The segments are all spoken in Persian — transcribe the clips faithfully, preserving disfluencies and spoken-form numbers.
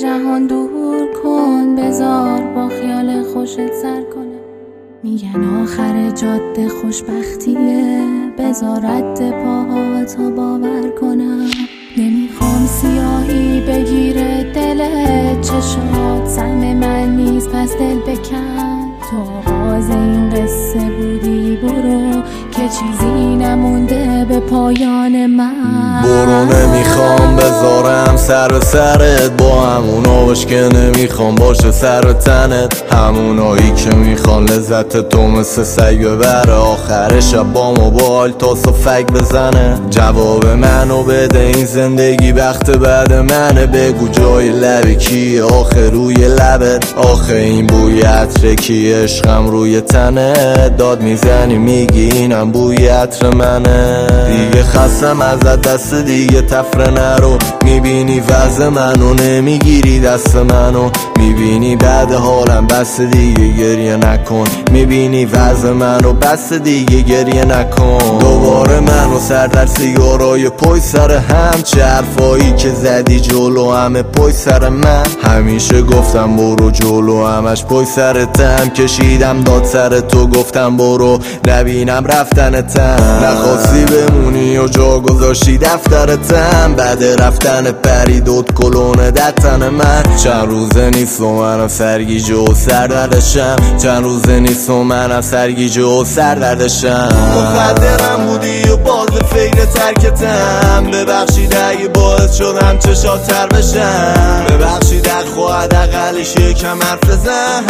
جهان دور کن، بذار با خیال خوشت سر کنه. میگن آخر جاده خوشبختیه، بذار رد پاهاتو باور کنم. نمیخوام سیاهی بگیره دلت، چشات سهم من نیست پس دل بکن. تو آغاز این قصه بودی، برو که چیزی نمونده به پایان من. برو نمیخوام بذارم سر به سرت، با همونا باش که نمیخوام باشه سر تنت. همونایی که میخوان لذت تو مثل سگ ببره، آخر شب با موبایل تا صفک بزنه. جواب منو بده، این زندگی بخت بعد منه. بگو جای لبی کیه آخه روی لبت؟ آخه این بوی عطر کیه؟ عشقم روی تنه. داد میزنی میگی اینم بوی عطر منه. دیگه خستم ازت دست دیگه تفره نرو. میبینی وضع منو نمیگیری دست منو. میبینی بعد حالم بس دیگه گریه نکن. میبینی وضع منو بس دیگه گریه نکن. دوباره منو سر در سیگارای پای سر هم. چه حرفایی که زدی جلو همه پای سر من. همیشه گفتم برو جلو همش پای سرتم. کشیدم داد سر تو گفتم برو نبینم رفتنتم. نخواستی بمونی و جا گذاشتی دفترتم. بعد رفتن پریدود کلونه دتن من. چند روزه نیست و منم سرگیج و سردردشم. چند روزه نیست و منم سرگیج و سردردشم. مخدرم بودی و باز فکر ترکتم. ببخشید اگه باعث شدم چشات تر بشم. ببخشید اگه خواهد اقلش یکم حرف بزن.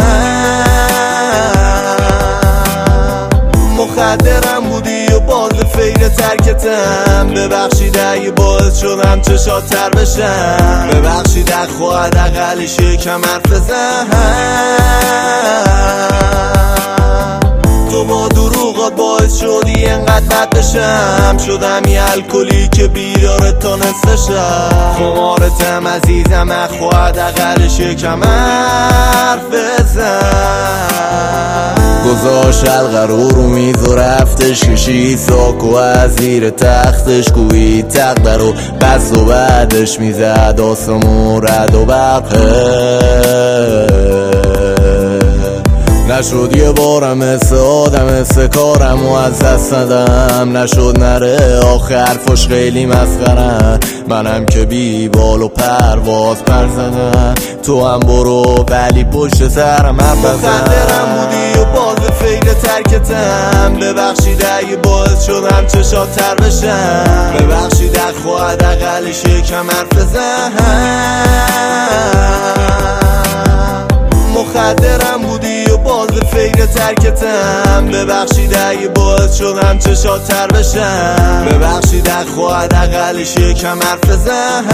مخدرم بودی و باز فکر ترکتم. ببخشید اگه باعث شدم چشات تر بشم. ببخشید اگه خواهد اقلش یکم حرف بزن. تو با دروغات باعث شدی انقدر بد بشم. شدم یه الکلی که بیدار تا نصف شب. خمارتم عزیزم اخواد اقلش یکم حرف بزن. گذاشت حلقه رو رو میز و رفتش. کشید ساکو از زیر تختش. کوی تقدر و بس و بعدش میزد آسمون رد و برقه. نشد یه بارم مثل آدم مثل کارم و از دست ندم. نشد نره آخه حرفاش خیلی مسخرن. منم که بی بال و پرواز پر زدم. تو هم برو ولی پشت سرم حرف بزن. مخدرم بودی و باز فکر ترکتم. ببخشید اگه باعث شدم چشات تر بشم. ببخشید اگه خواهد اقلش یکم حرف بزن. مخدرم بودی و باز فکر ترکتم. ببخشید اگه باعث شدم چشات تر بشم. ببخشید اگه خواهد اقلش یکم حرف بزن.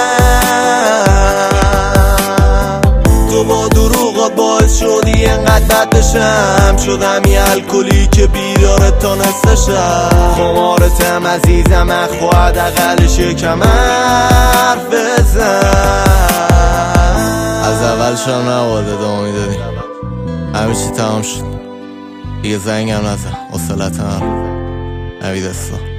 تو با دروغات باعث شدی انقدر بد بشم. شدم یه الکلی که بیدار تا نصف شب. خمارتم عزیزم اخواد اقلش یکم حرف بزن. از اولش هم نباید ادامه میدادیم. همه چی تمام شد دیگه. زنگم نزن حوصله‌ام نبود. نوید اسلام.